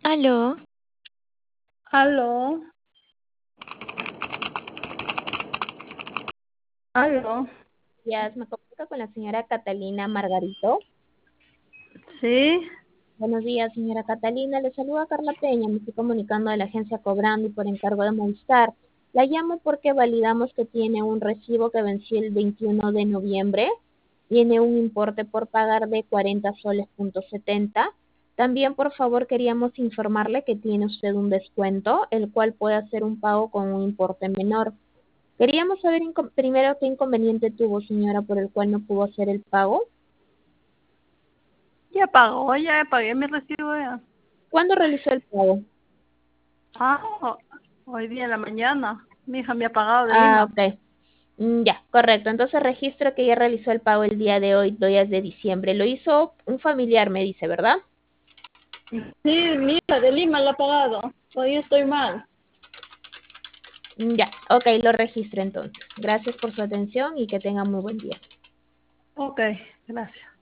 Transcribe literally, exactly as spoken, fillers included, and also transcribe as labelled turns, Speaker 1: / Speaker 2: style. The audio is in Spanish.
Speaker 1: Aló,
Speaker 2: Aló, aló,
Speaker 3: Días, me comunico con la señora Catalina Margarito.
Speaker 2: sí,
Speaker 3: Buenos días, señora Catalina. Le saluda Carla Peña. Me estoy comunicando de la agencia Cobrando y por encargo de Movistar. La llamo porque validamos que tiene un recibo que venció el veintiuno de noviembre. Tiene un importe por pagar de cuarenta soles punto setenta. También, por favor, queríamos informarle que tiene usted un descuento, el cual puede hacer un pago con un importe menor. Queríamos saber inco- primero qué inconveniente tuvo, señora, por el cual no pudo hacer el pago.
Speaker 2: ya pagó, ya pagué mi recibo ya.
Speaker 3: ¿Cuándo realizó el pago?
Speaker 2: Ah, ho- hoy día en la mañana, mi hija me ha pagado de
Speaker 3: Ah,
Speaker 2: Lima.
Speaker 3: ok. Mm, ya, correcto. Entonces registro que ya realizó el pago el día de hoy, días de diciembre. Lo hizo un familiar, me dice, ¿verdad?
Speaker 2: Sí, mi hija de Lima la ha pagado, hoy estoy mal.
Speaker 3: Mm, ya, ok, lo registro entonces. Gracias por su atención y que tenga muy buen día.
Speaker 2: Ok, gracias.